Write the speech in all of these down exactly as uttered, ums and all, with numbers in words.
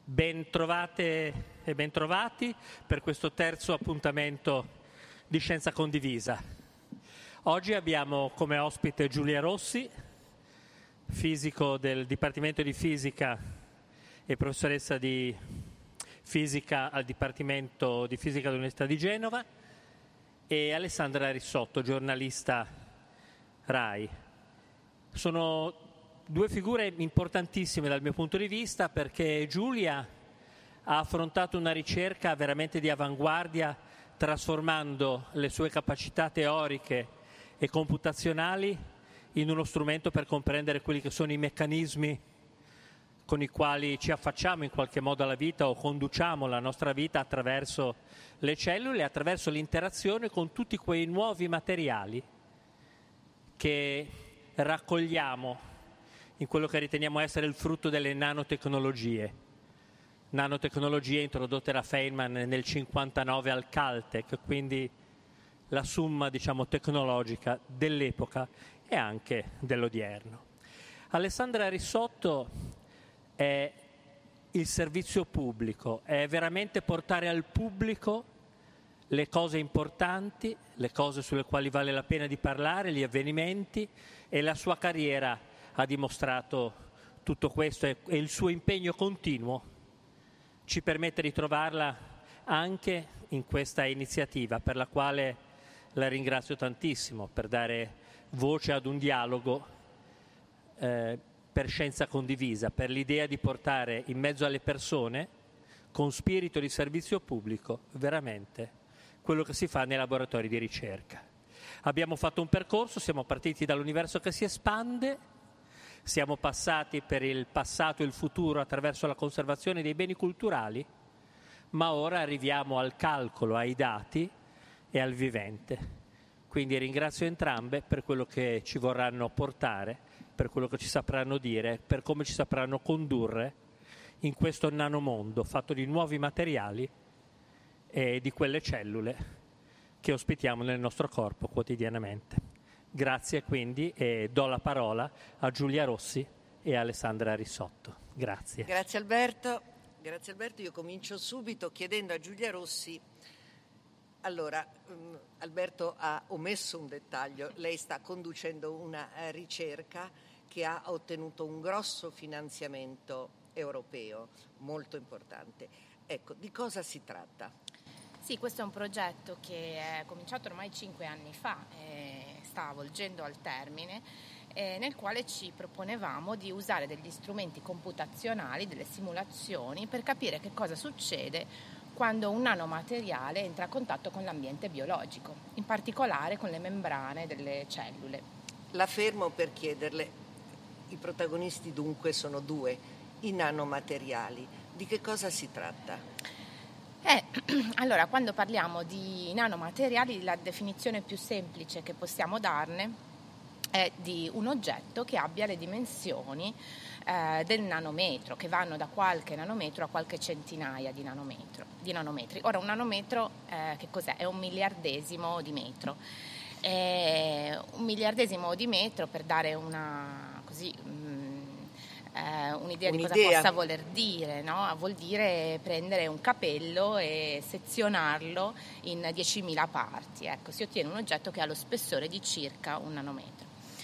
Ben trovate e ben trovati per questo terzo appuntamento di Scienza Condivisa. Oggi abbiamo come ospite Giulia Rossi, fisico del Dipartimento di Fisica e professoressa di Fisica al Dipartimento di Fisica dell'Università di Genova, e Alessandra Rissotto, giornalista RAI. Sono due figure importantissime dal mio punto di vista, perché Giulia ha affrontato una ricerca veramente di avanguardia, trasformando le sue capacità teoriche e computazionali in uno strumento per comprendere quelli che sono i meccanismi con i quali ci affacciamo in qualche modo alla vita o conduciamo la nostra vita attraverso le cellule, attraverso l'interazione con tutti quei nuovi materiali che raccogliamo in quello che riteniamo essere il frutto delle nanotecnologie. Nanotecnologie introdotte da Feynman nel cinquantanove al Caltech, quindi la summa, diciamo, tecnologica dell'epoca e anche dell'odierno. Alessandra Rissotto è il servizio pubblico, è veramente portare al pubblico le cose importanti, le cose sulle quali vale la pena di parlare, gli avvenimenti, e la sua carriera ha dimostrato tutto questo, e il suo impegno continuo ci permette di trovarla anche in questa iniziativa, per la quale la ringrazio tantissimo, per dare voce ad un dialogo eh, per scienza condivisa, per l'idea di portare in mezzo alle persone, con spirito di servizio pubblico, veramente quello che si fa nei laboratori di ricerca. Abbiamo fatto un percorso, siamo partiti dall'universo che si espande, siamo passati per il passato e il futuro attraverso la conservazione dei beni culturali, ma ora arriviamo al calcolo, ai dati e al vivente. Quindi ringrazio entrambe per quello che ci vorranno portare, per quello che ci sapranno dire, per come ci sapranno condurre in questo nanomondo fatto di nuovi materiali e di quelle cellule che ospitiamo nel nostro corpo quotidianamente. Grazie quindi, e do la parola a Giulia Rossi e a Alessandra Rissotto. Grazie. Grazie Alberto. Grazie Alberto. Io comincio subito chiedendo a Giulia Rossi. Allora, um, Alberto ha omesso un dettaglio. Lei sta conducendo una uh, ricerca che ha ottenuto un grosso finanziamento europeo, molto importante. Ecco, di cosa si tratta? Sì, questo è un progetto che è cominciato ormai cinque anni fa e sta volgendo al termine, eh, nel quale ci proponevamo di usare degli strumenti computazionali, delle simulazioni, per capire che cosa succede quando un nanomateriale entra a contatto con l'ambiente biologico, in particolare con le membrane delle cellule. La fermo per chiederle, i protagonisti dunque sono due, i nanomateriali. Di che cosa si tratta? Eh, allora, quando parliamo di nanomateriali, la definizione più semplice che possiamo darne è di un oggetto che abbia le dimensioni eh, del nanometro, che vanno da qualche nanometro a qualche centinaia di, nanometro, di nanometri. Ora, un nanometro eh, che cos'è? È un miliardesimo di metro. È un miliardesimo di metro, per dare una così Eh, un'idea, un'idea di cosa possa voler dire, no? Vuol dire prendere un capello e sezionarlo in diecimila parti. Ecco, si ottiene un oggetto che ha lo spessore di circa un nanometro.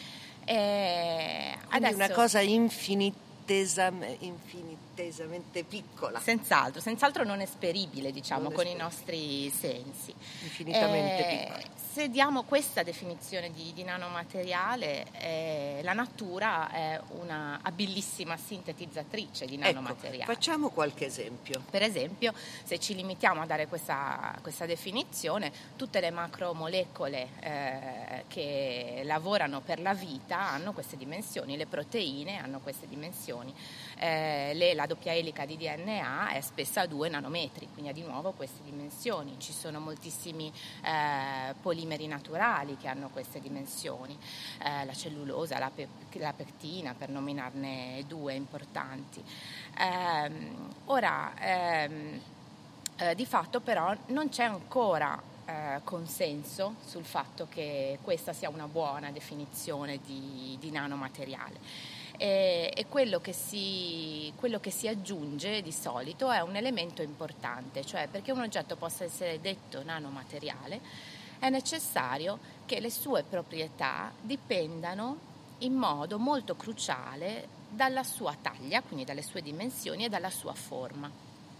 E Quindi adesso, una cosa infinitesam- infinitesamente piccola. Senz'altro, senz'altro non esperibile, diciamo, non con esperibile. I nostri sensi. Infinitamente eh, piccola. Se diamo questa definizione di, di nanomateriale, eh, la natura è una abilissima sintetizzatrice di nanomateriali. Ecco, facciamo qualche esempio. Per esempio, se ci limitiamo a dare questa, questa definizione, tutte le macromolecole eh, che lavorano per la vita hanno queste dimensioni, le proteine hanno queste dimensioni. Eh, le, la doppia elica di D N A è spessa a due nanometri, quindi ha di nuovo queste dimensioni. Ci sono moltissimi eh, polimeri naturali che hanno queste dimensioni, eh, la cellulosa, la, pe- la pectina, per nominarne due importanti. Ehm, ora, ehm, eh, di fatto però non c'è ancora eh, consenso sul fatto che questa sia una buona definizione di, di nanomateriale. e, e quello, che si, quello che si aggiunge di solito è un elemento importante, cioè perché un oggetto possa essere detto nanomateriale è necessario che le sue proprietà dipendano in modo molto cruciale dalla sua taglia, quindi dalle sue dimensioni e dalla sua forma.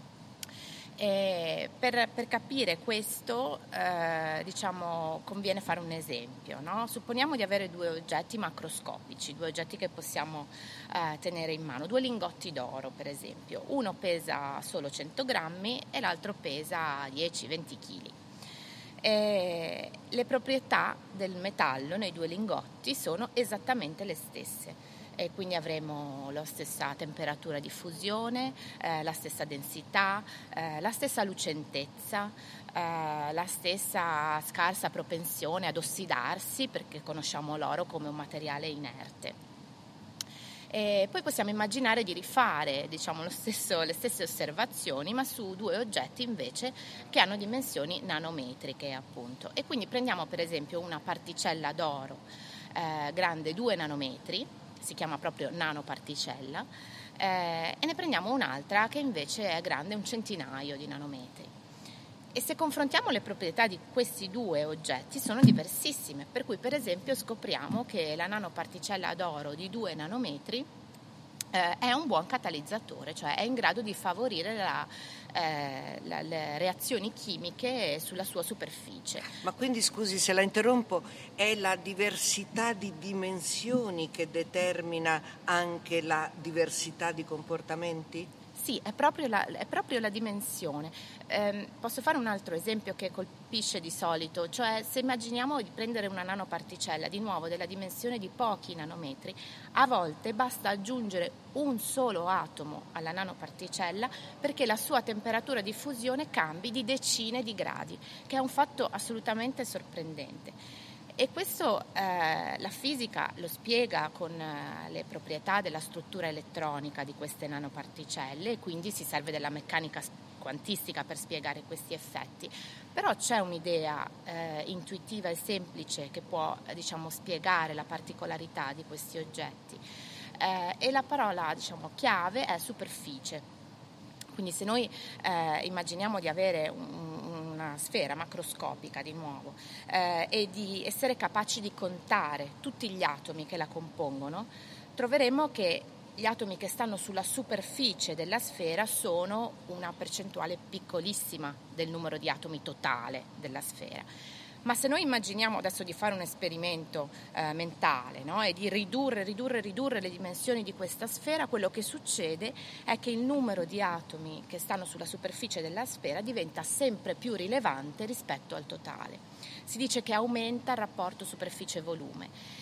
E per, per capire questo eh, diciamo conviene fare un esempio, no? Supponiamo di avere due oggetti macroscopici, due oggetti che possiamo eh, tenere in mano, due lingotti d'oro per esempio, uno pesa solo cento grammi e l'altro pesa dieci venti chili. E le proprietà del metallo nei due lingotti sono esattamente le stesse. E quindi avremo la stessa temperatura di fusione, eh, la stessa densità, eh, la stessa lucentezza, eh, la stessa scarsa propensione ad ossidarsi, perché conosciamo l'oro come un materiale inerte. E poi possiamo immaginare di rifare diciamo, lo stesso, le stesse osservazioni, ma su due oggetti invece che hanno dimensioni nanometriche, appunto. E quindi prendiamo per esempio una particella d'oro eh, grande due nanometri, si chiama proprio nanoparticella, eh, e ne prendiamo un'altra che invece è grande un centinaio di nanometri. E se confrontiamo le proprietà di questi due oggetti sono diversissime, per cui per esempio scopriamo che la nanoparticella d'oro di due nanometri eh, è un buon catalizzatore, cioè è in grado di favorire la, eh, la, le reazioni chimiche sulla sua superficie. Ma quindi, scusi se la interrompo, è la diversità di dimensioni che determina anche la diversità di comportamenti? Sì, è proprio la, è proprio la dimensione. Eh, posso fare un altro esempio che colpisce di solito, cioè se immaginiamo di prendere una nanoparticella, di nuovo della dimensione di pochi nanometri, a volte basta aggiungere un solo atomo alla nanoparticella perché la sua temperatura di fusione cambi di decine di gradi, che è un fatto assolutamente sorprendente. E questo eh, la fisica lo spiega con eh, le proprietà della struttura elettronica di queste nanoparticelle e quindi si serve della meccanica quantistica per spiegare questi effetti. Però c'è un'idea eh, intuitiva e semplice che può eh, diciamo, spiegare la particolarità di questi oggetti eh, e la parola diciamo, chiave è superficie. Quindi se noi eh, immaginiamo di avere un, una sfera macroscopica di nuovo eh, e di essere capaci di contare tutti gli atomi che la compongono, troveremo che gli atomi che stanno sulla superficie della sfera sono una percentuale piccolissima del numero di atomi totale della sfera. Ma se noi immaginiamo adesso di fare un esperimento eh, mentale, no? E di ridurre, ridurre, ridurre le dimensioni di questa sfera, quello che succede è che il numero di atomi che stanno sulla superficie della sfera diventa sempre più rilevante rispetto al totale. Si dice che aumenta il rapporto superficie-volume.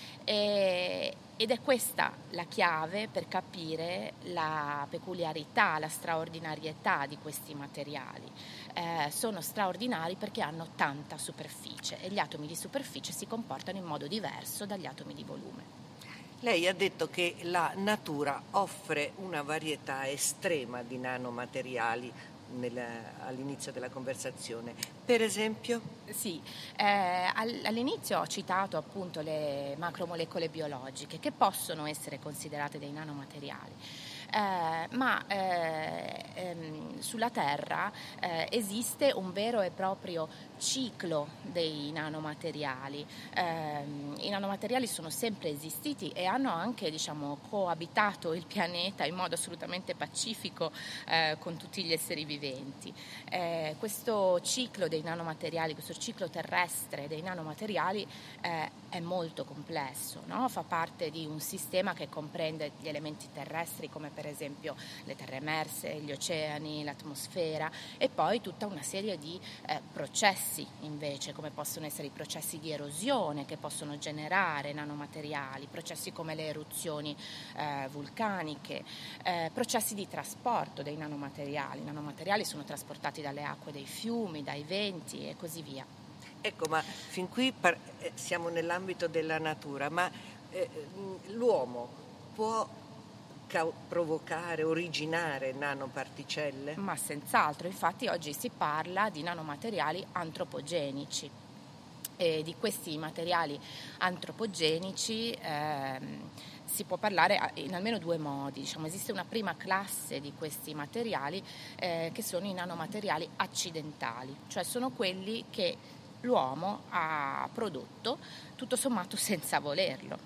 E, ed è questa la chiave per capire la peculiarità, la straordinarietà di questi materiali. Eh, sono straordinari perché hanno tanta superficie e gli atomi di superficie si comportano in modo diverso dagli atomi di volume. Lei ha detto che la natura offre una varietà estrema di nanomateriali nel, all'inizio della conversazione. Per esempio? Sì, eh, all'inizio ho citato appunto le macromolecole biologiche che possono essere considerate dei nanomateriali. Eh, ma eh, ehm, sulla Terra eh, esiste un vero e proprio ciclo dei nanomateriali. Eh, I nanomateriali sono sempre esistiti e hanno anche diciamo, coabitato il pianeta in modo assolutamente pacifico eh, con tutti gli esseri viventi. Eh, questo ciclo dei nanomateriali, questo ciclo terrestre dei nanomateriali eh, è molto complesso, no? Fa parte di un sistema che comprende gli elementi terrestri come per esempio le terre emerse, gli oceani, l'atmosfera e poi tutta una serie di eh, processi invece come possono essere i processi di erosione che possono generare nanomateriali, processi come le eruzioni eh, vulcaniche, eh, processi di trasporto dei nanomateriali. I nanomateriali sono trasportati dalle acque dei fiumi, dai venti e così via. Ecco, ma fin qui par- eh, siamo nell'ambito della natura, ma eh, l'uomo può ca- provocare, originare nanoparticelle? Ma senz'altro, infatti oggi si parla di nanomateriali antropogenici. E di questi materiali antropogenici ehm, si può parlare in almeno due modi. Diciamo, esiste una prima classe di questi materiali eh, che sono i nanomateriali accidentali, cioè sono quelli che l'uomo ha prodotto tutto sommato senza volerlo.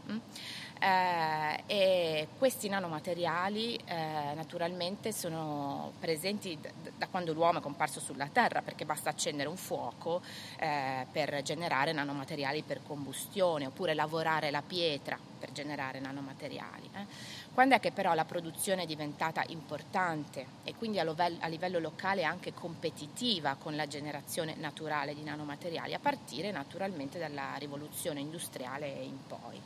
Eh, e questi nanomateriali eh, naturalmente sono presenti da, da quando l'uomo è comparso sulla Terra, perché basta accendere un fuoco eh, per generare nanomateriali per combustione, oppure lavorare la pietra per generare nanomateriali. Eh. Quando è che però la produzione è diventata importante e quindi a livello, a livello locale anche competitiva con la generazione naturale di nanomateriali? A partire naturalmente dalla rivoluzione industriale in poi.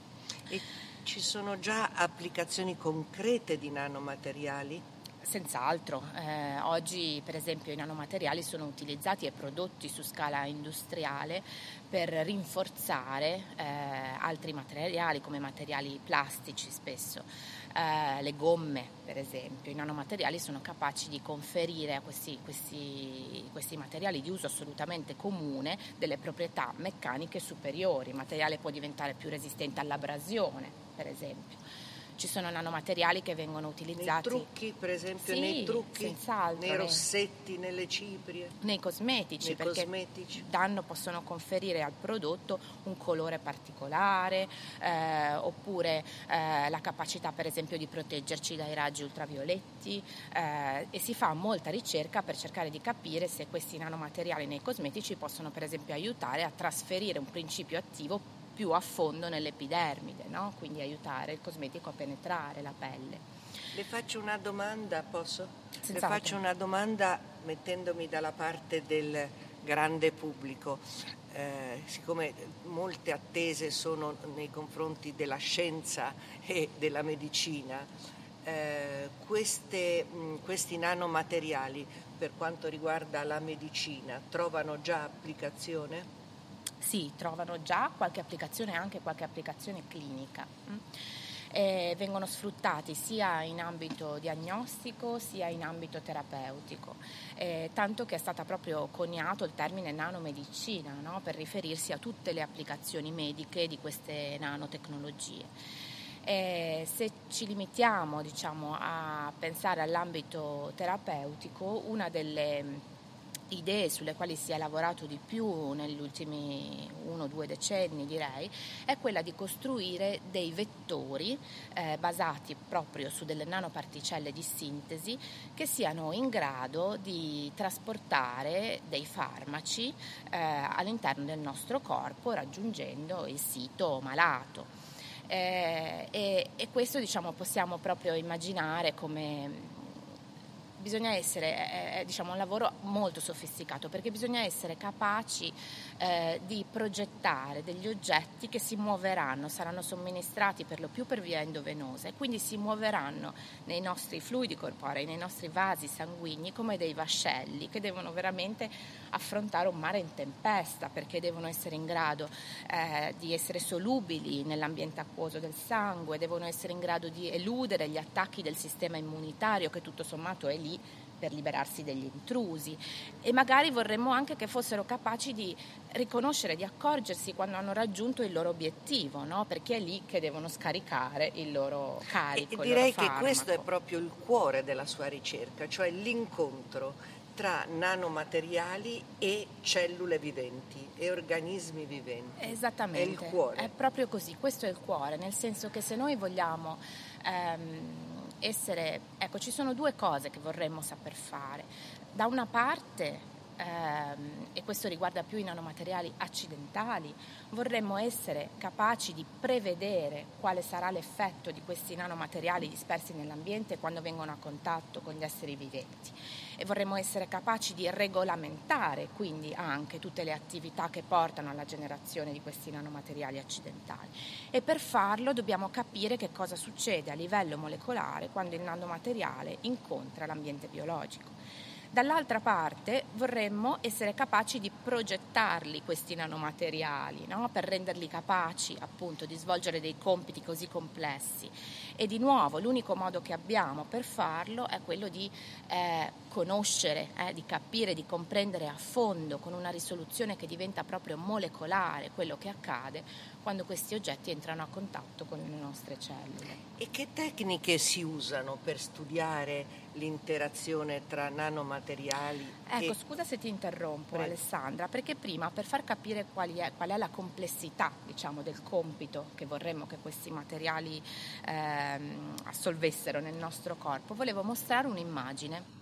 E ci sono già applicazioni concrete di nanomateriali? Senz'altro, eh, oggi per esempio i nanomateriali sono utilizzati e prodotti su scala industriale per rinforzare eh, altri materiali come materiali plastici spesso, eh, le gomme per esempio. I nanomateriali sono capaci di conferire a questi, questi, questi materiali di uso assolutamente comune delle proprietà meccaniche superiori. Il materiale può diventare più resistente all'abrasione per esempio. Ci sono nanomateriali che vengono utilizzati nei trucchi, per esempio, sì, nei trucchi, senz'altro, nei rossetti, nei... nelle ciprie, nei cosmetici, nei perché cosmetici. danno, possono conferire al prodotto un colore particolare eh, oppure eh, la capacità per esempio di proteggerci dai raggi ultravioletti eh, e si fa molta ricerca per cercare di capire se questi nanomateriali nei cosmetici possono per esempio aiutare a trasferire un principio attivo più a fondo nell'epidermide, no? Quindi aiutare il cosmetico a penetrare la pelle. Le faccio una domanda, posso? Senz'altro. Le faccio una domanda mettendomi dalla parte del grande pubblico. Eh, siccome molte attese sono nei confronti della scienza e della medicina, eh, queste, mh, questi nanomateriali per quanto riguarda la medicina trovano già applicazione? Sì, trovano già qualche applicazione, anche qualche applicazione clinica. E vengono sfruttati sia in ambito diagnostico sia in ambito terapeutico, eh, tanto che è stato proprio coniato il termine nanomedicina, no? Per riferirsi a tutte le applicazioni mediche di queste nanotecnologie. Eh, se ci limitiamo, diciamo, a pensare all'ambito terapeutico, una delle idee sulle quali si è lavorato di più negli ultimi uno o due decenni direi è quella di costruire dei vettori eh, basati proprio su delle nanoparticelle di sintesi che siano in grado di trasportare dei farmaci eh, all'interno del nostro corpo raggiungendo il sito malato. Eh, e, e questo diciamo possiamo proprio immaginare come bisogna essere, è, è diciamo, un lavoro molto sofisticato perché bisogna essere capaci eh, di progettare degli oggetti che si muoveranno, saranno somministrati per lo più per via endovenosa e quindi si muoveranno nei nostri fluidi corporei, nei nostri vasi sanguigni come dei vascelli che devono veramente affrontare un mare in tempesta perché devono essere in grado eh, di essere solubili nell'ambiente acquoso del sangue, devono essere in grado di eludere gli attacchi del sistema immunitario che tutto sommato è lì per liberarsi degli intrusi e magari vorremmo anche che fossero capaci di riconoscere, di accorgersi quando hanno raggiunto il loro obiettivo, no? Perché è lì che devono scaricare il loro carico. E direi il loro che questo è proprio il cuore della sua ricerca, cioè l'incontro tra nanomateriali e cellule viventi e organismi viventi. Esattamente, è il cuore. È proprio così, questo è il cuore, nel senso che se noi vogliamo ehm, essere, ecco, ci sono due cose che vorremmo saper fare. Da una parte, ehm, e questo riguarda più i nanomateriali accidentali, vorremmo essere capaci di prevedere quale sarà l'effetto di questi nanomateriali dispersi nell'ambiente quando vengono a contatto con gli esseri viventi e vorremmo essere capaci di regolamentare quindi anche tutte le attività che portano alla generazione di questi nanomateriali accidentali e per farlo dobbiamo capire che cosa succede a livello molecolare quando il nanomateriale incontra l'ambiente biologico. Dall'altra parte vorremmo essere capaci di progettarli questi nanomateriali, no? Per renderli capaci appunto di svolgere dei compiti così complessi. E di nuovo l'unico modo che abbiamo per farlo è quello di eh, conoscere, eh, di capire, di comprendere a fondo con una risoluzione che diventa proprio molecolare quello che accade quando questi oggetti entrano a contatto con le nostre cellule. E che tecniche si usano per studiare l'interazione tra nanomateriali? Ecco, e... scusa se ti interrompo, Prego. Alessandra, perché prima per far capire qual è, qual è la complessità, diciamo, del compito che vorremmo che questi materiali ehm, assolvessero nel nostro corpo, volevo mostrare un'immagine.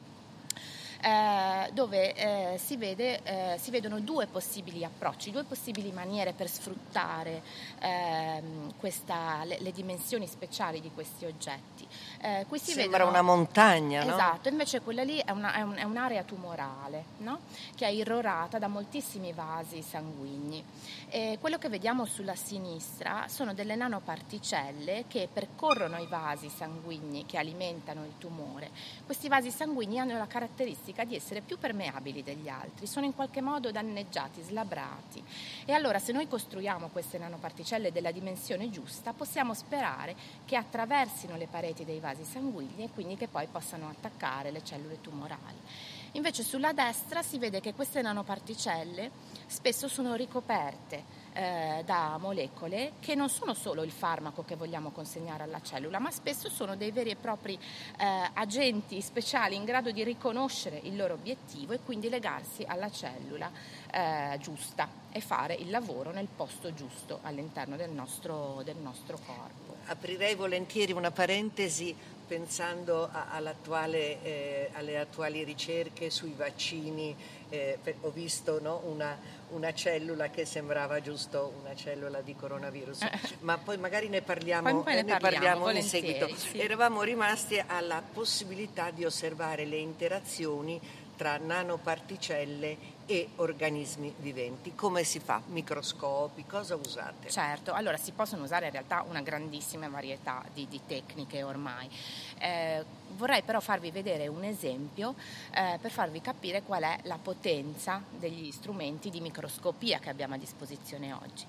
Eh, dove eh, si, vede, eh, si vedono due possibili approcci, due possibili maniere per sfruttare ehm, questa, le, le dimensioni speciali di questi oggetti. Eh, qui si Sembra vedono, una montagna, no? Esatto, invece quella lì è, una, è, un, è un'area tumorale, no? Che è irrorata da moltissimi vasi sanguigni. E quello che vediamo sulla sinistra sono delle nanoparticelle che percorrono i vasi sanguigni che alimentano il tumore. Questi vasi sanguigni hanno la caratteristica di essere più permeabili degli altri, sono in qualche modo danneggiati, slabrati. E allora se noi costruiamo queste nanoparticelle della dimensione giusta, possiamo sperare che attraversino le pareti dei vasi sanguigni e quindi che poi possano attaccare le cellule tumorali. Invece sulla destra si vede che queste nanoparticelle spesso sono ricoperte eh, da molecole che non sono solo il farmaco che vogliamo consegnare alla cellula, ma spesso sono dei veri e propri eh, agenti speciali in grado di riconoscere il loro obiettivo e quindi legarsi alla cellula eh, giusta e fare il lavoro nel posto giusto all'interno del nostro, del nostro corpo. Aprirei volentieri una parentesi pensando a, all'attuale, eh, alle attuali ricerche sui vaccini. Eh, per, ho visto no, una, una cellula che sembrava giusto una cellula di coronavirus, eh. ma poi magari ne parliamo, poi ne ne parliamo, parliamo in seguito. Sì. Eravamo rimasti alla possibilità di osservare le interazioni tra nanoparticelle e organismi viventi. Come si fa? Microscopi? Cosa usate? Certo, allora si possono usare in realtà una grandissima varietà di, di tecniche ormai. Eh, vorrei però farvi vedere un esempio eh, per farvi capire qual è la potenza degli strumenti di microscopia che abbiamo a disposizione oggi.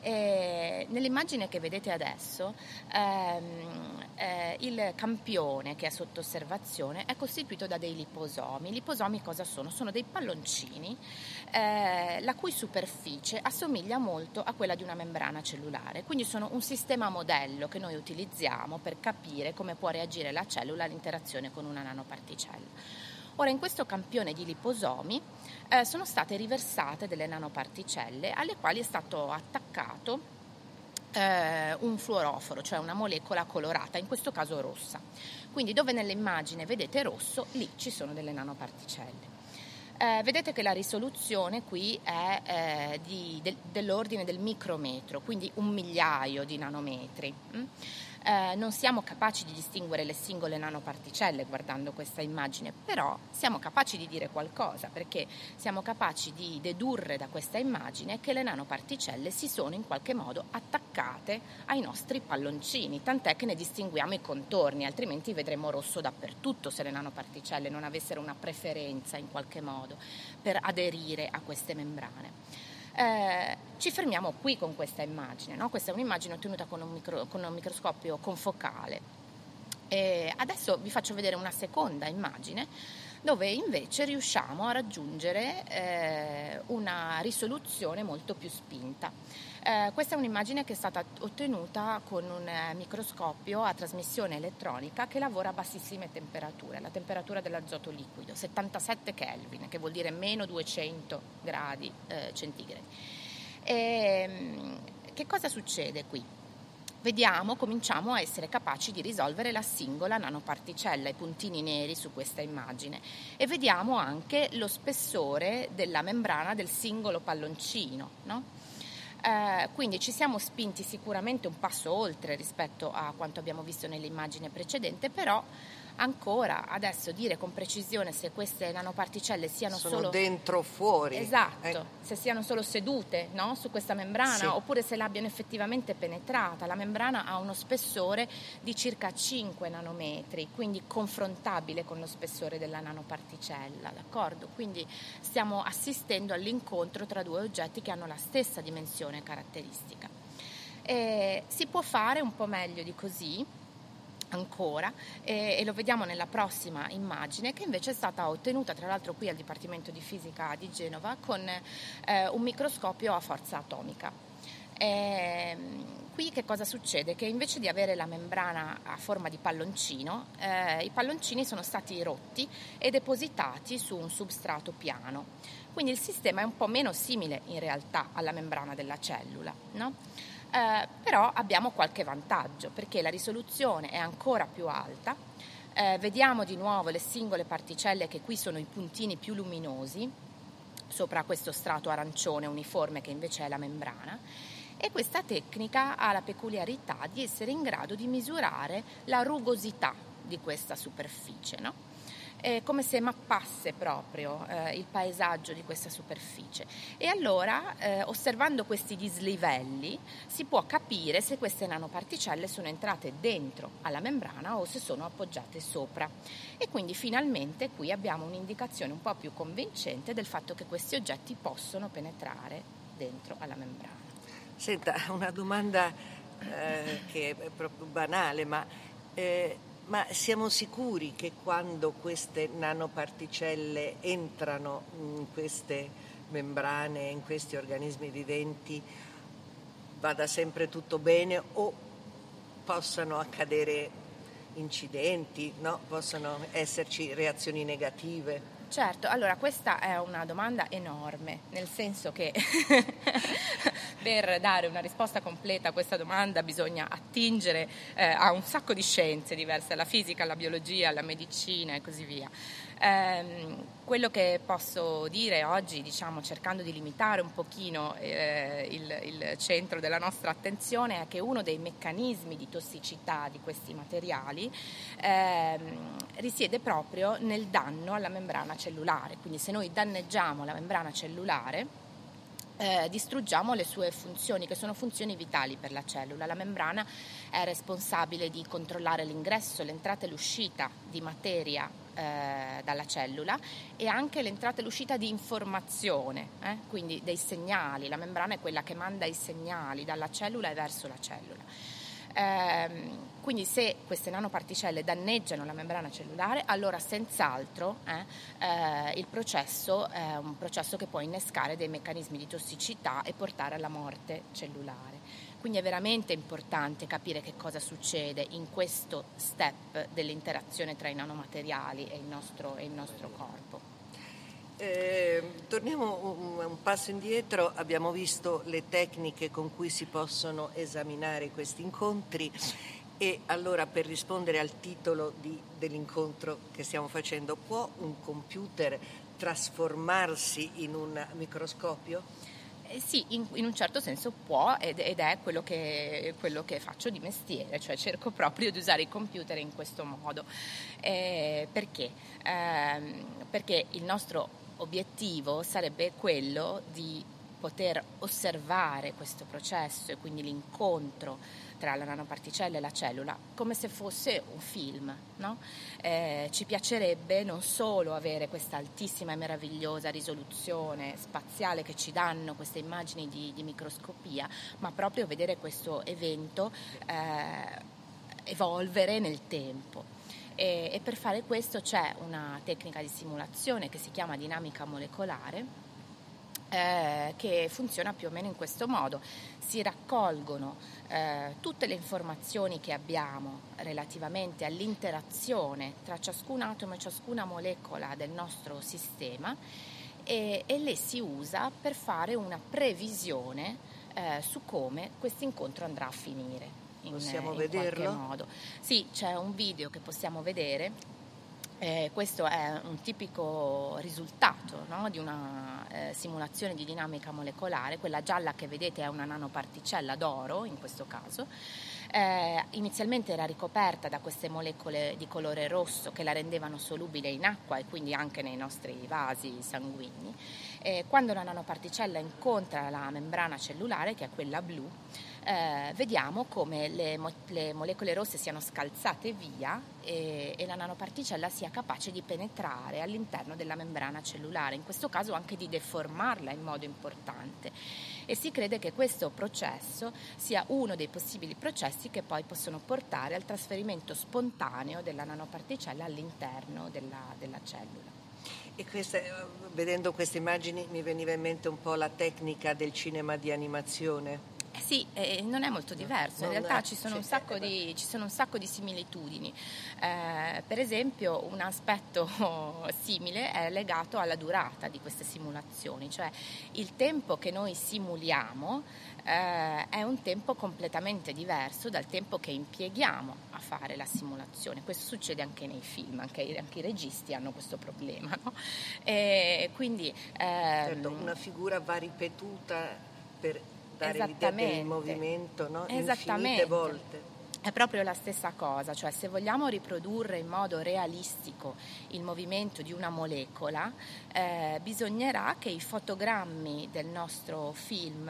E nell'immagine che vedete adesso ehm, eh, il campione che è sotto osservazione è costituito da dei liposomi. I liposomi cosa sono? Sono dei palloncini eh, la cui superficie assomiglia molto a quella di una membrana cellulare, quindi sono un sistema modello che noi utilizziamo per capire come può reagire la cellula all'interazione con una nanoparticella. Ora, in questo campione di liposomi eh, sono state riversate delle nanoparticelle alle quali è stato attaccato eh, un fluoroforo, cioè una molecola colorata, in questo caso rossa. Quindi dove nell'immagine vedete rosso, lì ci sono delle nanoparticelle. Eh, vedete che la risoluzione qui è eh, di, de, dell'ordine del micrometro, quindi un migliaio di nanometri. Mm? Eh, non siamo capaci di distinguere le singole nanoparticelle guardando questa immagine, però siamo capaci di dire qualcosa, perché siamo capaci di dedurre da questa immagine che le nanoparticelle si sono in qualche modo attaccate ai nostri palloncini, tant'è che ne distinguiamo i contorni, altrimenti vedremo rosso dappertutto se le nanoparticelle non avessero una preferenza in qualche modo per aderire a queste membrane. Eh, ci fermiamo qui con questa immagine, no? Questa è un'immagine ottenuta con un, micro, con un microscopio confocale. E adesso vi faccio vedere una seconda immagine dove invece riusciamo a raggiungere eh, una risoluzione molto più spinta. Eh, questa è un'immagine che è stata ottenuta con un eh, microscopio a trasmissione elettronica che lavora a bassissime temperature, la temperatura dell'azoto liquido, settantasette Kelvin, che vuol dire meno duecento gradi eh, centigradi. E, che cosa succede qui? Vediamo, cominciamo a essere capaci di risolvere la singola nanoparticella, i puntini neri su questa immagine, e vediamo anche lo spessore della membrana del singolo palloncino, no? Eh, quindi ci siamo spinti sicuramente un passo oltre rispetto a quanto abbiamo visto nell'immagine precedente, però ancora adesso dire con precisione se queste nanoparticelle siano sono solo dentro o fuori. Esatto, eh. se siano solo sedute, no, su questa membrana, sì. oppure se l'abbiano effettivamente penetrata. La membrana ha uno spessore di circa cinque nanometri, quindi confrontabile con lo spessore della nanoparticella, d'accordo? Quindi stiamo assistendo all'incontro tra due oggetti che hanno la stessa dimensione caratteristica. E si può fare un po' meglio di così ancora e, e lo vediamo nella prossima immagine, che invece è stata ottenuta tra l'altro qui al Dipartimento di Fisica di Genova con eh, un microscopio a forza atomica. E, qui che cosa succede? Che invece di avere la membrana a forma di palloncino, eh, i palloncini sono stati rotti e depositati su un substrato piano. Quindi il sistema è un po' meno simile in realtà alla membrana della cellula, no? Eh, però abbiamo qualche vantaggio, perché la risoluzione è ancora più alta, eh, vediamo di nuovo le singole particelle che qui sono i puntini più luminosi sopra questo strato arancione uniforme che invece è la membrana, e questa tecnica ha la peculiarità di essere in grado di misurare la rugosità di questa superficie, no? È come se mappasse proprio eh, il paesaggio di questa superficie, e allora eh, osservando questi dislivelli si può capire se queste nanoparticelle sono entrate dentro alla membrana o se sono appoggiate sopra, e quindi finalmente qui abbiamo un'indicazione un po' più convincente del fatto che questi oggetti possono penetrare dentro alla membrana. Senta, una domanda eh, che è proprio banale, ma eh, Ma siamo sicuri che quando queste nanoparticelle entrano in queste membrane, in questi organismi viventi, vada sempre tutto bene o possano accadere incidenti, no? Possono esserci reazioni negative? Certo, allora questa è una domanda enorme, nel senso che per dare una risposta completa a questa domanda bisogna attingere eh, a un sacco di scienze diverse, alla fisica, alla biologia, alla medicina e così via. Eh, quello che posso dire oggi, diciamo, cercando di limitare un pochino eh, il, il centro della nostra attenzione, è che uno dei meccanismi di tossicità di questi materiali eh, risiede proprio nel danno alla membrana cellulare. Quindi se noi danneggiamo la membrana cellulare, Eh, distruggiamo le sue funzioni, che sono funzioni vitali per la cellula. La membrana è responsabile di controllare l'ingresso, l'entrata e l'uscita di materia eh, dalla cellula, e anche l'entrata e l'uscita di informazione, eh? quindi dei segnali. La membrana è quella che manda i segnali dalla cellula e verso la cellula. Eh, quindi se queste nanoparticelle danneggiano la membrana cellulare, allora senz'altro eh, eh, il processo è un processo che può innescare dei meccanismi di tossicità e portare alla morte cellulare. Quindi è veramente importante capire che cosa succede in questo step dell'interazione tra i nanomateriali e il nostro, e il nostro corpo. Eh, torniamo un, un passo indietro. Abbiamo visto le tecniche con cui si possono esaminare questi incontri, e allora, per rispondere al titolo di, dell'incontro che stiamo facendo, può un computer trasformarsi in un microscopio? Eh sì, in, in un certo senso può, ed, ed è quello che, quello che faccio di mestiere, cioè cerco proprio di usare i computer in questo modo. Eh, perché? Eh, perché il nostro obiettivo sarebbe quello di poter osservare questo processo, e quindi l'incontro tra la nanoparticella e la cellula, come se fosse un film, no? Eh, ci piacerebbe non solo avere questa altissima e meravigliosa risoluzione spaziale che ci danno queste immagini di, di microscopia, ma proprio vedere questo evento eh, evolvere nel tempo. E, e per fare questo c'è una tecnica di simulazione che si chiama dinamica molecolare, eh, che funziona più o meno in questo modo. Si raccolgono eh, tutte le informazioni che abbiamo relativamente all'interazione tra ciascun atomo e ciascuna molecola del nostro sistema, e, e le si usa per fare una previsione eh, su come questo incontro andrà a finire. In, possiamo in vederlo? qualche modo. Sì, c'è un video che possiamo vedere. Eh, questo è un tipico risultato, no, di una eh, simulazione di dinamica molecolare. Quella gialla che vedete è una nanoparticella d'oro in questo caso, Eh, inizialmente era ricoperta da queste molecole di colore rosso che la rendevano solubile in acqua e quindi anche nei nostri vasi sanguigni. Eh, quando la nanoparticella incontra la membrana cellulare, che è quella blu, eh, vediamo come le, mo- le molecole rosse siano scalzate via e, e la nanoparticella sia capace di penetrare all'interno della membrana cellulare, in questo caso anche di deformarla in modo importante. E si crede che questo processo sia uno dei possibili processi che poi possono portare al trasferimento spontaneo della nanoparticella all'interno della, della cellula. E questa, vedendo queste immagini mi veniva in mente un po' la tecnica del cinema di animazione. Eh sì, eh, non è molto diverso, in Non realtà è- ci sono, sì, un sacco eh, di, ci sono un sacco di similitudini. Eh, per esempio un aspetto simile è legato alla durata di queste simulazioni, cioè il tempo che noi simuliamo eh, è un tempo completamente diverso dal tempo che impieghiamo a fare la simulazione. Questo succede anche nei film, anche, i- anche i registi hanno questo problema, no? E quindi, ehm, Certo, una figura va ripetuta per dare l'idea Esattamente. del movimento, no? Infinite Esattamente. volte. È proprio la stessa cosa, cioè se vogliamo riprodurre in modo realistico il movimento di una molecola, eh, bisognerà che i fotogrammi del nostro film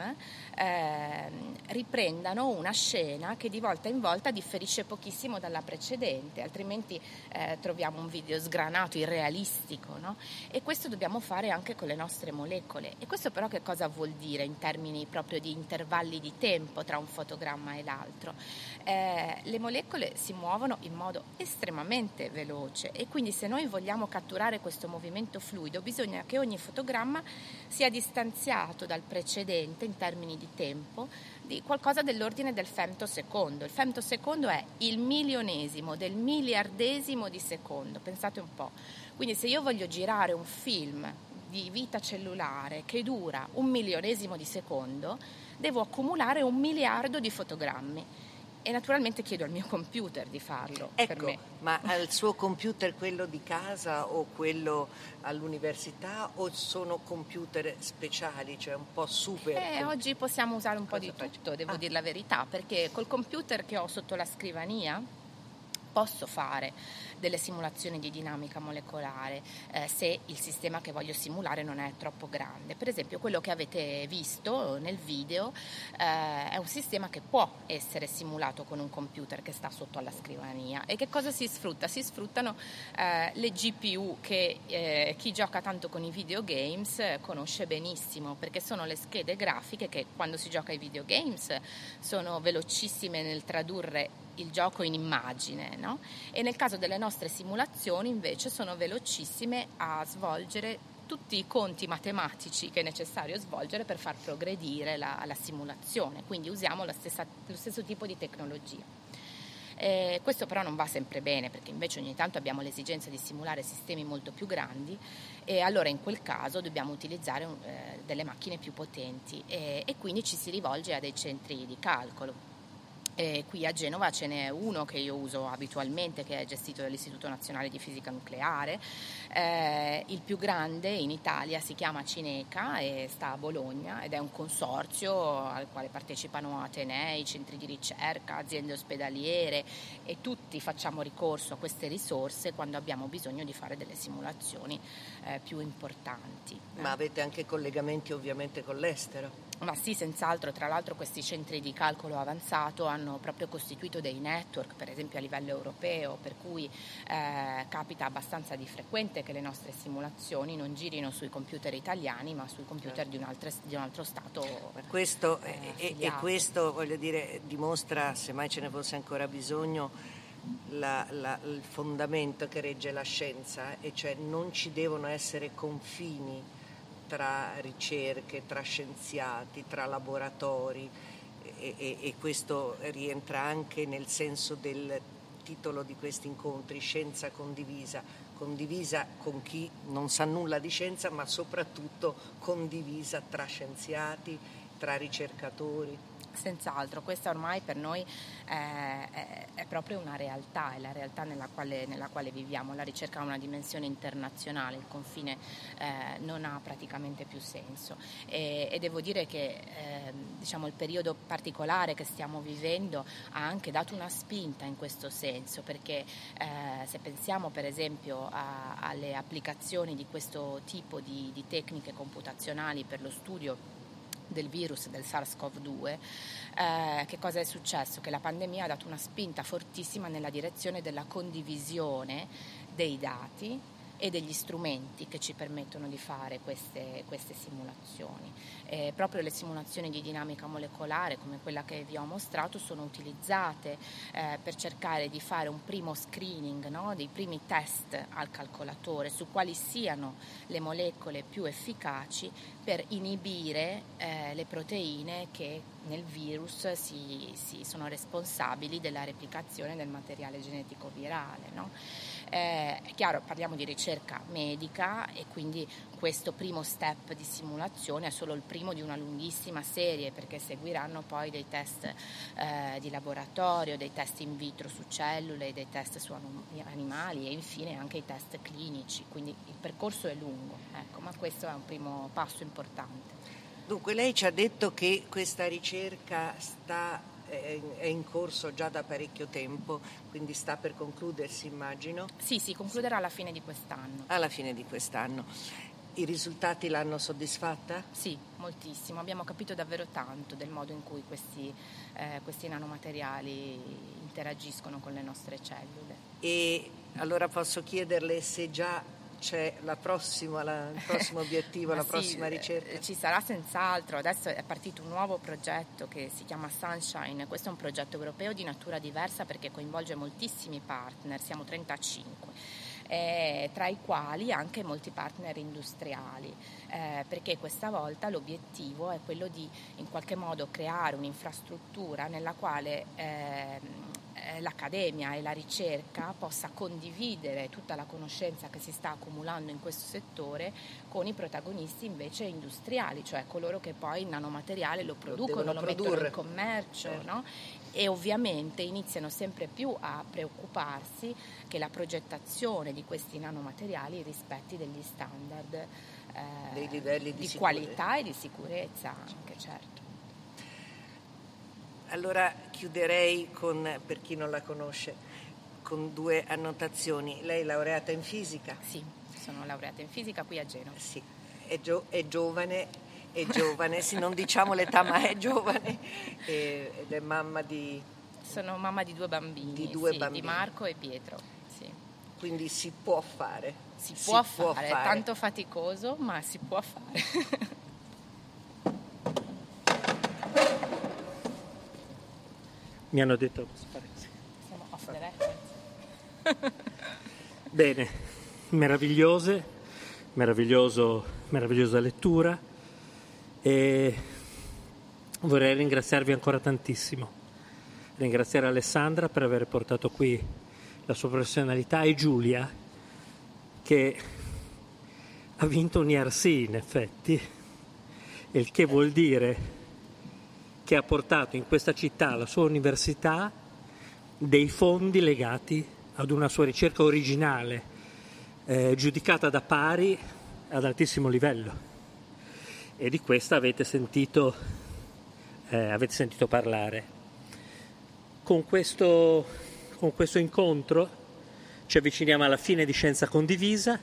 eh, riprendano una scena che di volta in volta differisce pochissimo dalla precedente, altrimenti eh, troviamo un video sgranato, irrealistico, no? E questo dobbiamo fare anche con le nostre molecole. E questo però che cosa vuol dire in termini proprio di intervalli di tempo tra un fotogramma e l'altro? Eh, le molecole si muovono in modo estremamente veloce e quindi se noi vogliamo catturare questo movimento fluido bisogna che ogni fotogramma sia distanziato dal precedente in termini di tempo di qualcosa dell'ordine del femtosecondo. Il femtosecondo è il milionesimo del miliardesimo di secondo, pensate un po'. Quindi se io voglio girare un film di vita cellulare che dura un milionesimo di secondo, devo accumulare un miliardo di fotogrammi. E naturalmente chiedo al mio computer di farlo per Ecco, me. ma al suo computer quello di casa o quello all'università o sono computer speciali, cioè un po' super? Eh, oggi possiamo usare un po' di Cosa faccio? tutto, devo Ah. dire la verità, perché col computer che ho sotto la scrivania posso fare delle simulazioni di dinamica molecolare eh, se il sistema che voglio simulare non è troppo grande. Per esempio quello che avete visto nel video eh, è un sistema che può essere simulato con un computer che sta sotto alla scrivania. E che cosa si sfrutta? Si sfruttano eh, le G P U che eh, chi gioca tanto con i videogames eh, conosce benissimo, perché sono le schede grafiche che quando si gioca ai videogames sono velocissime nel tradurre il gioco in immagine, no? E nel caso delle nostre simulazioni invece sono velocissime a svolgere tutti i conti matematici che è necessario svolgere per far progredire la, la simulazione, quindi usiamo la stessa, lo stesso tipo di tecnologia. Eh, questo però non va sempre bene, perché invece ogni tanto abbiamo l'esigenza di simulare sistemi molto più grandi e allora in quel caso dobbiamo utilizzare eh, delle macchine più potenti e, e quindi ci si rivolge a dei centri di calcolo. E qui a Genova ce n'è uno che io uso abitualmente, che è gestito dall'Istituto Nazionale di Fisica Nucleare. Eh, il più grande in Italia si chiama Cineca e sta a Bologna ed è un consorzio al quale partecipano atenei, centri di ricerca, aziende ospedaliere e tutti facciamo ricorso a queste risorse quando abbiamo bisogno di fare delle simulazioni eh, più importanti. Ma avete anche collegamenti ovviamente con l'estero? Ma sì, senz'altro, tra l'altro questi centri di calcolo avanzato hanno proprio costituito dei network, per esempio a livello europeo, per cui eh, capita abbastanza di frequente che le nostre simulazioni non girino sui computer italiani ma sui computer di un altro, di un altro stato. Questo, eh, e, e questo, voglio dire, dimostra, se mai ce ne fosse ancora bisogno, la, la, il fondamento che regge la scienza, e cioè non ci devono essere confini tra ricerche, tra scienziati, tra laboratori e, e, e questo rientra anche nel senso del titolo di questi incontri, scienza condivisa, condivisa con chi non sa nulla di scienza, ma soprattutto condivisa tra scienziati, tra ricercatori. Senz'altro, questa ormai per noi è, è, è proprio una realtà, è la realtà nella quale, nella quale viviamo. La ricerca ha una dimensione internazionale, il confine eh, non ha praticamente più senso e, e devo dire che eh, diciamo, il periodo particolare che stiamo vivendo ha anche dato una spinta in questo senso, perché eh, se pensiamo per esempio a, alle applicazioni di questo tipo di, di tecniche computazionali per lo studio del virus del SARS-CoV due, eh, che cosa è successo? Che la pandemia ha dato una spinta fortissima nella direzione della condivisione dei dati e degli strumenti che ci permettono di fare queste, queste simulazioni. Eh, proprio le simulazioni di dinamica molecolare, come quella che vi ho mostrato, sono utilizzate eh, per cercare di fare un primo screening, no? Dei primi test al calcolatore su quali siano le molecole più efficaci per inibire eh, le proteine che nel virus si, si sono responsabili della replicazione del materiale genetico virale, no? Eh, è chiaro, parliamo di ricerca medica e quindi questo primo step di simulazione è solo il primo di una lunghissima serie, perché seguiranno poi dei test eh, di laboratorio, dei test in vitro su cellule, dei test su animali e infine anche i test clinici, quindi il percorso è lungo, ecco, ma questo è un primo passo importante. Dunque lei ci ha detto che questa ricerca sta è in corso già da parecchio tempo, quindi sta per concludersi, immagino? Sì, si concluderà alla fine di quest'anno. Alla fine di quest'anno. I risultati l'hanno soddisfatta? Sì, moltissimo. Abbiamo capito davvero tanto del modo in cui questi, eh, questi nanomateriali interagiscono con le nostre cellule. E allora posso chiederle se già c'è la prossima, la, il prossimo obiettivo, la sì, prossima ricerca? Ci sarà senz'altro. Adesso è partito un nuovo progetto che si chiama Sunshine. Questo è un progetto europeo di natura diversa perché coinvolge moltissimi partner, siamo trentacinque. Eh, tra i quali anche molti partner industriali, eh, perché questa volta l'obiettivo è quello di in qualche modo creare un'infrastruttura nella quale eh, l'accademia e la ricerca possa condividere tutta la conoscenza che si sta accumulando in questo settore con i protagonisti invece industriali, cioè coloro che poi il nanomateriale lo producono, lo, lo mettono in commercio, certo. No? E ovviamente iniziano sempre più a preoccuparsi che la progettazione di questi nanomateriali rispetti degli standard eh, dei livelli di, di sicurezza. Qualità e di sicurezza anche, certo. Allora chiuderei con, per chi non la conosce, con due annotazioni. Lei è laureata in fisica? Sì, sono laureata in fisica qui a Genova. Sì, è, gio- è giovane. È giovane, sì, non diciamo l'età, ma è giovane e, ed è mamma di... Sono mamma di due bambini, di, due sì, bambini. Di Marco e Pietro. Sì. Quindi si può fare. Si, si può, può fare, fare, è tanto faticoso, ma si può fare. Mi hanno detto che posso fare così. Siamo off the record. Bene, meravigliose, meraviglioso, meravigliosa lettura e vorrei ringraziarvi ancora tantissimo. Ringraziare Alessandra per aver portato qui la sua professionalità e Giulia che ha vinto un I R C in effetti, il che vuol dire che ha portato in questa città, alla sua università, dei fondi legati ad una sua ricerca originale, eh, giudicata da pari ad altissimo livello. E di questa avete sentito, eh, avete sentito parlare. Con questo, con questo incontro ci avviciniamo alla fine di Scienza Condivisa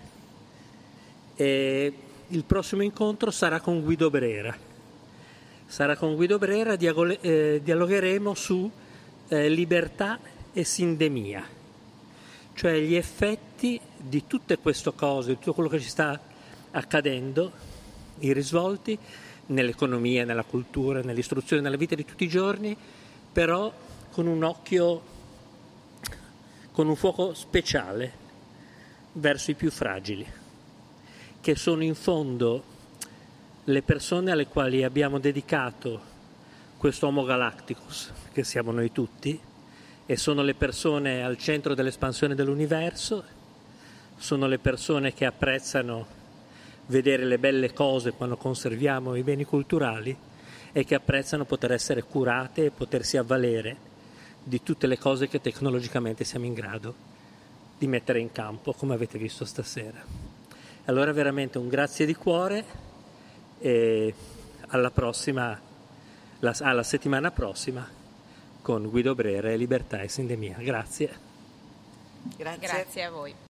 e il prossimo incontro sarà con Guido Brera. Sarà con Guido Brera, diagole, eh, dialogheremo su eh, libertà e sindemia, cioè gli effetti di tutte queste cose, di tutto quello che ci sta accadendo, i risvolti nell'economia, nella cultura, nell'istruzione, nella vita di tutti i giorni, però con un occhio, con un fuoco speciale verso i più fragili, che sono in fondo le persone alle quali abbiamo dedicato questo Homo Galacticus, che siamo noi tutti, e sono le persone al centro dell'espansione dell'universo, sono le persone che apprezzano vedere le belle cose quando conserviamo i beni culturali e che apprezzano poter essere curate e potersi avvalere di tutte le cose che tecnologicamente siamo in grado di mettere in campo, come avete visto stasera. Allora veramente un grazie di cuore e alla prossima, la, alla settimana prossima con Guido Brera e Libertà e Sindemia. Grazie. Grazie. Grazie a voi.